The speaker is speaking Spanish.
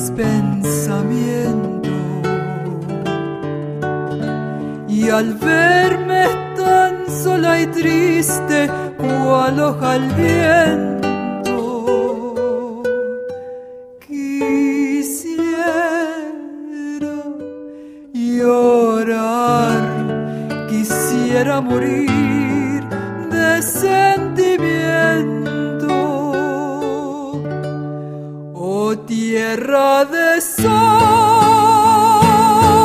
pensamientos. Y al verme tan sola y triste, cual hoja al viento, quisiera llorar, quisiera morir de sed.